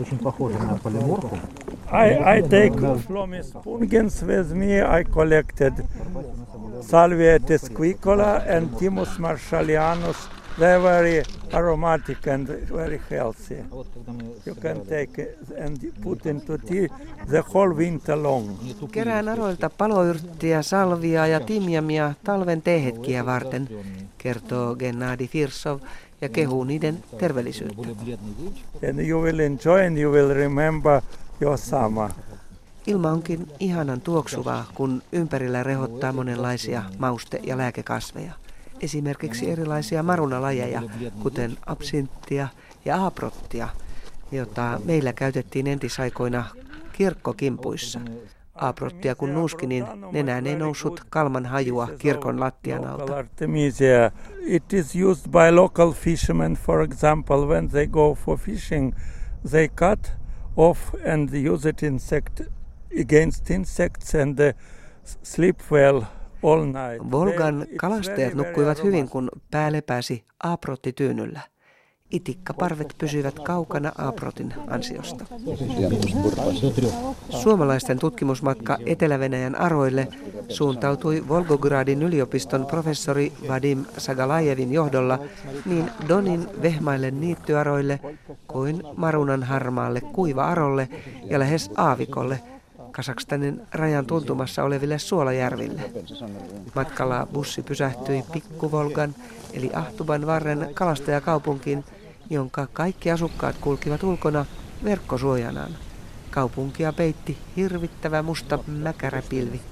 Очень похоже на полиморфу. I take Flomis pungens with me. I collected Salvia tesquicola and Thymus marshallianus. They're very aromatic and very healthy. You can take and put into tea the whole winter long. Kerään aroilta paloyrttiä, salviaa ja timjamia talven teehetkiä varten, kertoo Gennadi Firsov ja kehuu niiden terveellisyyttä. And you will enjoy and you will remember your summer. Ilma onkin ihanan tuoksuvaa, kun ympärillä rehottaa monenlaisia mauste- ja lääkekasveja. Esimerkiksi erilaisia marunalajeja, kuten absinttia ja aaprottia, jota meillä käytettiin entisaikoina kirkkokimpuissa. Aaprottia kun nuuski, niin nenään ei noussut kalman hajua kirkon lattian alta. Artemisia. It is used by local fishermen, for example, when they go for fishing, they cut off and use it against insects and sleep well. Volgan kalastajat nukkuivat hyvin, kun pää lepäsi aaprottityynyllä. Itikkaparvet pysyivät kaukana aaprotin ansiosta. Suomalaisten tutkimusmatka Etelä-Venäjän aroille suuntautui Volgogradin yliopiston professori Vadim Sagalajevin johdolla niin Donin vehmaille niittyaroille kuin Marunan harmaalle kuiva-arolle ja lähes aavikolle, Kazakstanin rajan tuntumassa oleville suolajärville. Matkalla bussi pysähtyi Pikku-Volgan eli Ahtuban varren kalastajakaupunkiin, jonka kaikki asukkaat kulkivat ulkona verkkosuojanaan. Kaupunkia peitti hirvittävä musta mäkäräpilvi.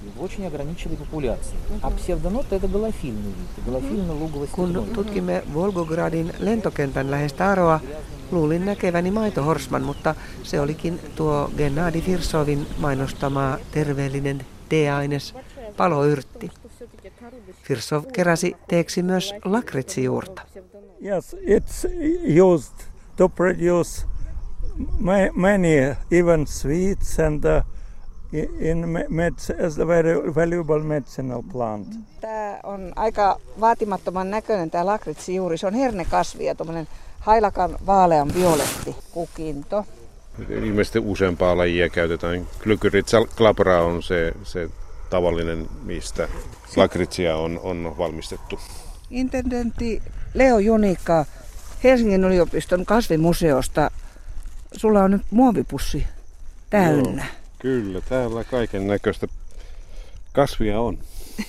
Kun tutkimme Volgogradin lentokentän läheistä aroa, luulin näkeväni maitohorsman, mutta se olikin tuo Gennadi Firsovin mainostama terveellinen teeaines paloyrtti. Firsov keräsi teeksi myös lakritsijuurta. Yes, it's used to produce many even sweets and as a very valuable medicinal plant. Tämä on aika vaatimattoman näköinen tämä lakritsijuuri. Se on hernekasvi ja tuommoinen hailakan vaalean violetti kukinto. Ilmeisesti useampaa lajia käytetään. Glycyrrhiza glabra on se tavallinen, mistä lakritsia on valmistettu. Intendentti Leo Junikka Helsingin yliopiston kasvimuseosta. Sulla on nyt muovipussi täynnä. Joo, kyllä, täällä kaiken näköistä kasvia on.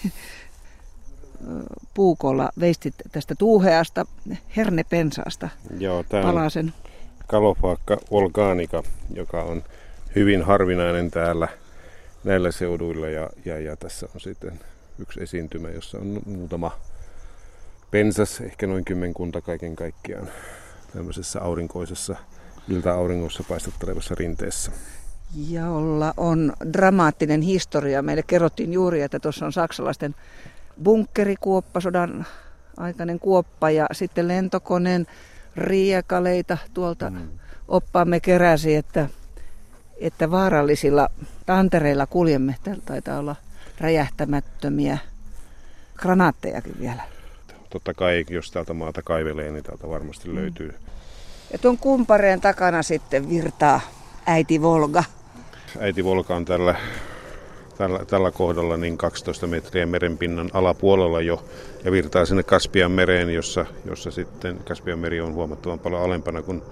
Puukolla veistit tästä tuuheasta hernepensaasta. Joo, tämä palasen. On Kalofaakka volganica, joka on hyvin harvinainen täällä näillä seuduilla. Ja tässä on sitten yksi esiintymä, jossa on muutama pensas, ehkä noin 10 kaiken kaikkiaan tämmöisessä aurinkoisessa ilta-auringossa paistattelevassa rinteessä. Jolla on dramaattinen historia. Meille kerrottiin juuri, että tuossa on saksalaisten bunkkerikuoppa, sodan aikainen kuoppa ja sitten lentokoneen riekaleita tuolta oppaamme keräsi, että vaarallisilla tantereilla kuljemme. Täällä taitaa olla räjähtämättömiä granaattejakin vielä. Totta kai, jos täältä maata kaivelee, niin täältä varmasti löytyy. Ja tuon kumpareen takana sitten virtaa äiti Volga. Äiti Volga on tällä kohdalla niin 12 metriä merenpinnan alapuolella jo ja virtaa sinne Kaspian mereen, jossa sitten Kaspian meri on huomattavan paljon alempana kuin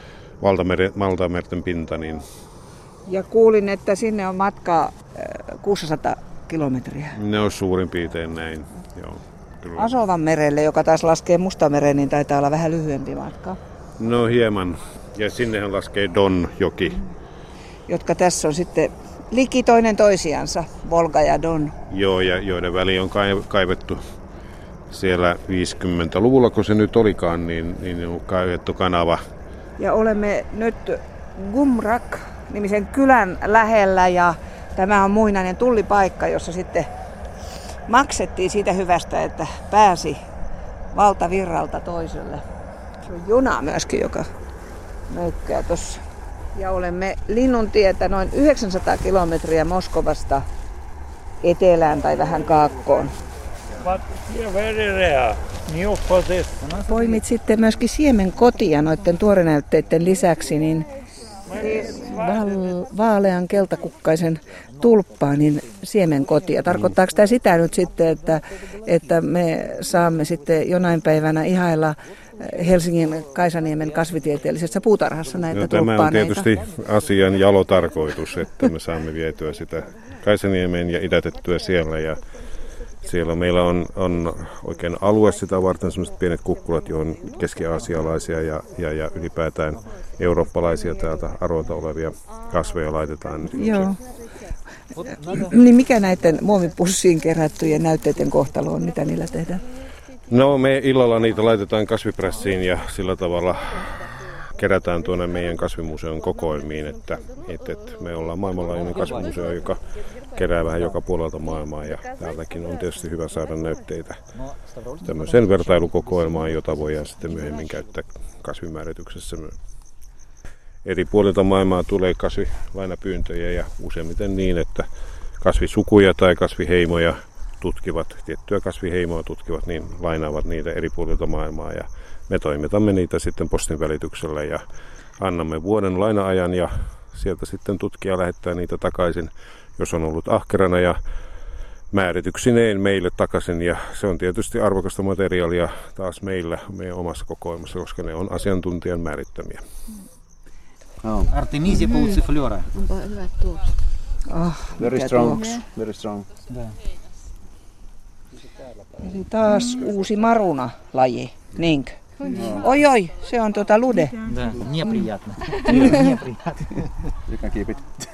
valtamerten pinta. Niin. Ja kuulin, että sinne on matkaa 600 kilometriä. Ne on suurin piirtein näin, joo. Kyllä. Asovan merelle, joka taas laskee Mustamereen, niin taitaa olla vähän lyhyempi matka. No hieman. Ja sinnehän laskee Don-joki. Jotka tässä on sitten liki toinen toisiansa, Volga ja Don. Joo, ja joiden väli on kaivettu siellä 50-luvulla, kun se nyt olikaan, niin on kaivettu kanava. Ja olemme nyt Gumrak-nimisen kylän lähellä, ja tämä on muinainen tullipaikka, jossa sitten maksettiin siitä hyvästä, että pääsi valtavirralta toiselle. Se on juna myöskin, joka möikkää tuossa. Ja olemme Linnuntietä noin 900 kilometriä Moskovasta etelään tai vähän kaakkoon. Poimit sitten myöskin siemenkotia noiden tuorenäytteiden lisäksi, niin Vaalean keltakukkaisen tulppaanin siemenkotia. Tarkoittaako tämä sitä nyt sitten, että me saamme sitten jonain päivänä ihailla Helsingin Kaisaniemen kasvitieteellisessä puutarhassa näitä tulppaaneita? Tämä on tietysti asian jalotarkoitus, että me saamme vietyä sitä Kaisaniemeen ja idätettyä siellä. Ja siellä meillä on oikein alue sitä varten, sellaiset pienet kukkulat, johon keski-aasialaisia ja ylipäätään eurooppalaisia täältä aroilta olevia kasveja laitetaan. Joo. Niin mikä näiden muovipussiin kerättyjen näytteiden kohtalo on? Mitä niillä tehdään? No me illalla niitä laitetaan kasvipressiin ja sillä tavalla kerätään tuonne meidän kasvimuseon kokoelmiin, että me ollaan maailmanlaajuinen kasvimuseo, joka kerää vähän joka puolelta maailmaa ja täältäkin on tietysti hyvä saada näytteitä tämmöiseen vertailukokoelmaan, jota voidaan sitten myöhemmin käyttää kasvimäärityksessä. Eri puolilta maailmaa tulee kasvilainapyyntöjä ja useimmiten niin, että kasvisukuja tai kasviheimoja tiettyä kasviheimoa tutkivat, niin lainaavat niitä eri puolilta maailmaa ja me toimitamme niitä sitten postin välityksellä ja annamme vuoden laina-ajan ja sieltä sitten tutkija lähettää niitä takaisin, jos on ollut ahkerana ja määrityksineen meille takaisin. Ja se on tietysti arvokasta materiaalia taas meidän omassa kokoelmassa, koska ne on asiantuntijan määrittämiä. Artemisia pauciflora. Onpa hyvät tuokset. Very strong. Very strong. Eli taas uusi maruna-laji, niinkö? Oi, se on lude. Да, неприятно. You can keep it.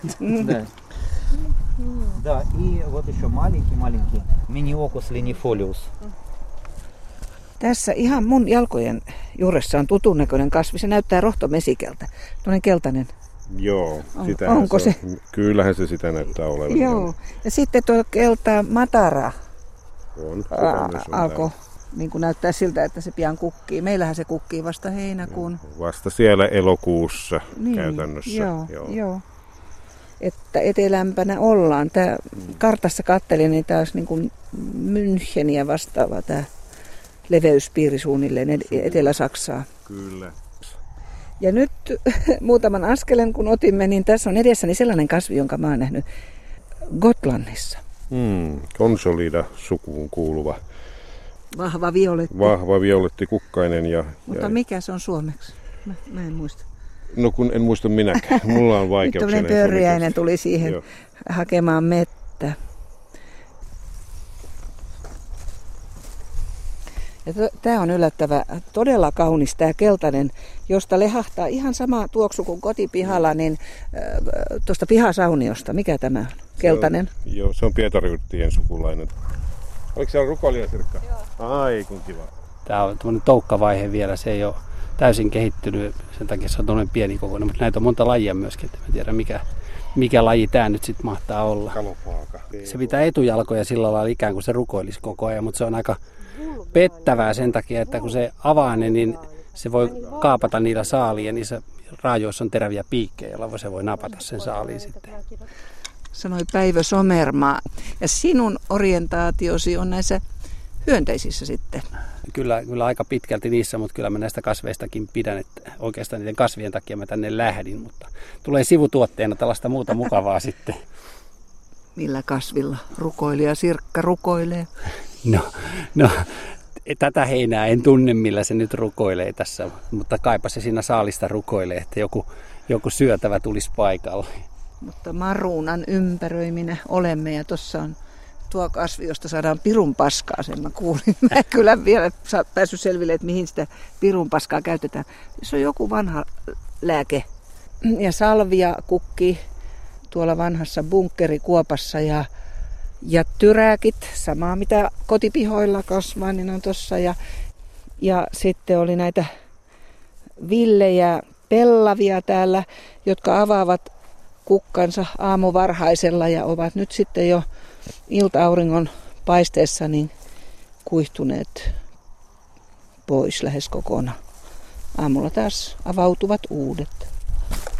Да, и вот еще маленький Miniocus linifolius. Tässä ihan mun jalkojen juuressa on tutun näköinen kasvi. Se näyttää rohtomesikeltä. Tuollainen keltainen. Joo, onko se? Kyllähän se sitä näyttää olevan. Joo, ja sitten tuo kelta matara alkoi niin kuin näyttää siltä, että se pian kukkii. Meillähän se kukkii vasta heinäkuun. Vasta siellä elokuussa käytännössä. Joo. Että etelämpänä ollaan. Tää kartassa kattelin, niin tämä olisi niin kuin Müncheniä vastaava tämä leveyspiiri suunnilleen Etelä-Saksaa. Kyllä. Ja nyt muutaman askelen kun otimme, niin tässä on edessäni sellainen kasvi, jonka mä oon nähnyt Gotlannissa. Consolida sukuun kuuluva. Vahva violetti. Vahva violetti kukkainen. Mutta mikä se on suomeksi? Mä en muista. No kun en muista minäkään. Mulla on vaikeuksia. Nyt tämmöinen pörjäinen tuli siihen hakemaan mettä. Tämä on yllättävä, todella kaunis tämä keltainen, josta lehahtaa ihan sama tuoksu kuin kotipihalla, niin tuosta pihasauniosta. Mikä tämä on? Keltainen? Se on Pietariyrttien sukulainen. Oliko siellä rukoilija, Sirkka? Joo. Ai kun kiva. Tämä on tämmöinen toukkavaihe vielä, se ei ole täysin kehittynyt, sen takia se on tuollainen pienikokoinen, mutta näitä on monta lajia myöskin, että en tiedä mikä laji tämä nyt sitten mahtaa olla. Kalopaaka. Se pitää etujalkoja sillä lailla ikään kuin se rukoilisi koko ajan, mutta se on aika pettävää sen takia, että kun se avaa ne, niin se voi kaapata niillä saaliin ja niissä raajoissa on teräviä piikkejä, joilla se voi napata sen saaliin sitten. Sanoi Päivö Somermaa. Ja sinun orientaatiosi on näissä hyönteisissä sitten? Kyllä aika pitkälti niissä, mutta kyllä mä näistä kasveistakin pidän, että oikeastaan niiden kasvien takia mä tänne lähdin, mutta tulee sivutuotteena tällaista muuta mukavaa sitten. Millä kasvilla rukoilija Sirkka rukoilee? No, tätä heinää en tunne, millä se nyt rukoilee tässä, mutta kaipa se siinä saalista rukoilee, että joku syötävä tulisi paikalle. Mutta maruunan ympäröiminä olemme ja tuossa on tuo kasvi, josta saadaan pirunpaskaa, sen mä kuulin. Mä en kyllä vielä päässyt selville, että mihin sitä pirunpaskaa käytetään. Se on joku vanha lääke. Ja salvia kukkii tuolla vanhassa bunkkerikuopassa ja tyrääkit, samaa mitä kotipihoilla kasvaa, niin on tossa. Ja sitten oli näitä villejä pellavia täällä, jotka avaavat kukkansa aamuvarhaisella ja ovat nyt sitten jo ilta-auringon paisteessa niin kuihtuneet pois lähes kokonaan. Aamulla taas avautuvat uudet.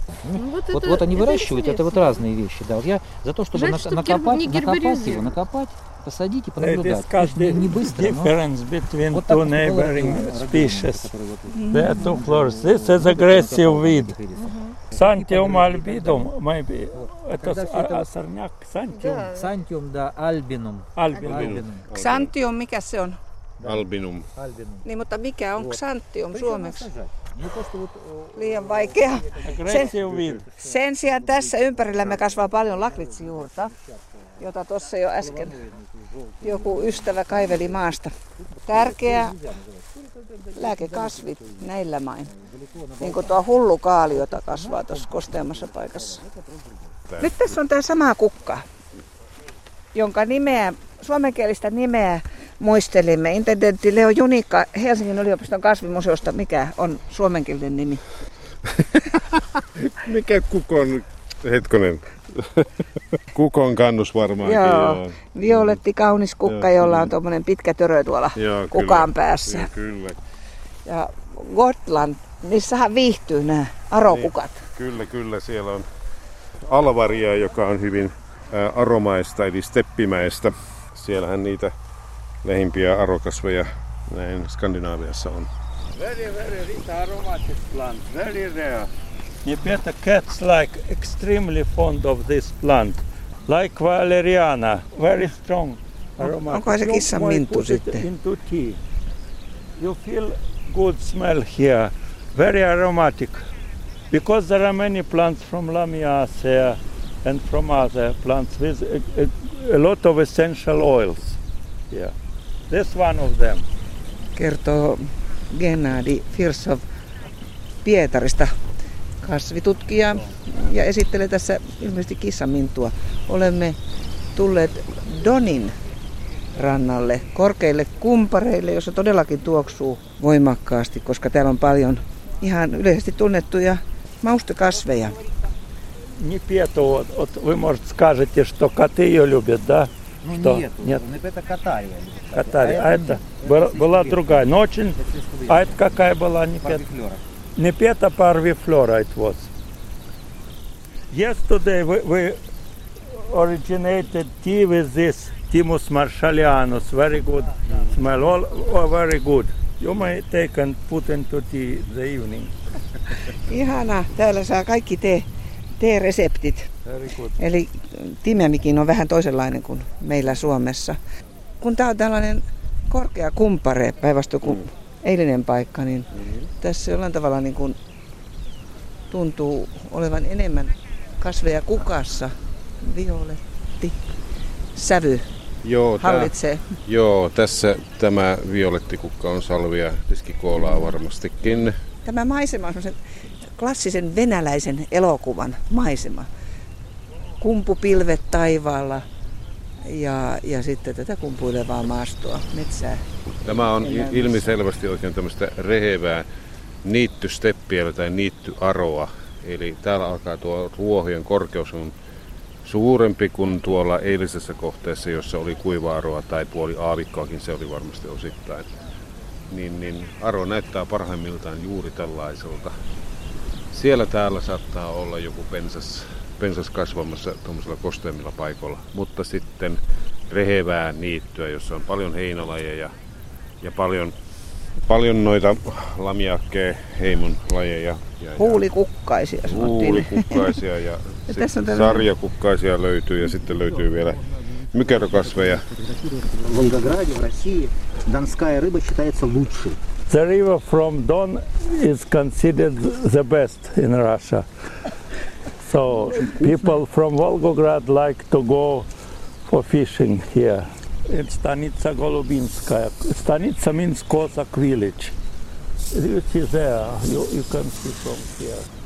Вот они выращивают, это вот разные вещи. Да. Вот я за то, чтобы накопать, посадить и понаблюдать. Не быстро, но... difference between two neighboring species. There are two flowers. This is aggressive weed. Xanthium albidum, maybe. Это сорняк Xanthium. Xanthium, да, albinum. Xanthium, mikä se on? Albinum. Niin, mutta mikä on Xanthium suomeksi? Liian vaikea. Sen sijaan tässä ympärillämme kasvaa paljon lakritsijuurta, jota tuossa jo äsken joku ystävä kaiveli maasta. Tärkeä lääkekasvi näillä main. Niin kuin tuo hullu kaali, jota kasvaa tuossa kosteammassa paikassa. Nyt tässä on tämä sama kukka, jonka suomenkielistä nimeä muistelimme. Intendentti Leo Junikka Helsingin yliopiston kasvimuseosta. Mikä on suomenkielinen nimi? Mikä kukon, hetkonen, kukon kannus varmaankin. Joo, violetti kaunis kukka, jolla on tuommoinen pitkä törö tuolla kukaan päässä. Kyllä. Ja Gotland, niissähän viihtyy nämä arokukat. Niin, kyllä, siellä on alvaria, joka on hyvin aromaista eli steppimäistä. Siellähän niitä lähimpiä arokasveja näin Skandinaaviassa on. Very aromatic plant, very rare. Nepeta cats like extremely fond of this plant, like valeriana, very strong aromatic. Onko se kissan minttu sitten? Into tea. You feel good smell here, very aromatic. Because there are many plants from Lamiaceae and from other plants with a lot of essential oils. Yeah. This one of them. Kertoo Gennadi Firsov Pietarista, kasvitutkija, ja esittelee tässä ilmeisesti kissanmintua. Olemme tulleet Donin rannalle, korkeille kumpareille, jossa todellakin tuoksuu voimakkaasti, koska täällä on paljon ihan yleisesti tunnettuja maustekasveja. Не пету, вот вы, может, скажете, что коты ее любят, да? Ну что? Нет, это катария. Катария, а это была другая, но очень... А это какая была? Не пета, парвифлора it was. Yesterday we originated tea with this Thymus marshallianus, very good smell, all very good. You may take and put into tea the evening. Ihana, täällä saa kaikki teereseptit. Eli timemikin on vähän toisenlainen kuin meillä Suomessa. Kun tää on tällainen korkea kumpare, päinvastoin kuin eilinen paikka, niin tässä jollain tavalla niin kuin tuntuu olevan enemmän kasveja kukassa. Violetti sävy hallitsee. Tässä tämä violettikukka on salvia diskikoolaa varmastikin. Tämä maisema on semmoisen klassisen venäläisen elokuvan maisema. Kumpupilvet taivaalla ja sitten tätä kumpuilevaa maastoa, metsää. Tämä on ilmiselvästi oikein tämmöistä rehevää niittysteppiä tai niittyaroa. Eli täällä alkaa tuo ruohojen korkeus on suurempi kuin tuolla eilisessä kohteessa, jossa oli kuiva-aroa tai puoli aavikkoakin, se oli varmasti osittain. Niin aro näyttää parhaimmiltaan juuri tällaiselta. Siellä täällä saattaa olla joku pensas kasvamassa tuollaisilla kosteemmilla paikoilla, mutta sitten rehevää niittyä, jossa on paljon heinälajeja ja paljon noita lamiakkea heimon lajeja. Huulikukkaisia sanottiin. Huulikukkaisia ja sitten sarjakukkaisia löytyy ja sitten löytyy vielä mykerokasveja. The river from Don is considered the best in Russia. So people from Volgograd like to go for fishing here. It's Stanitsa Golubinskaya. Stanitsa means Cossack village. You see there, you can see from here.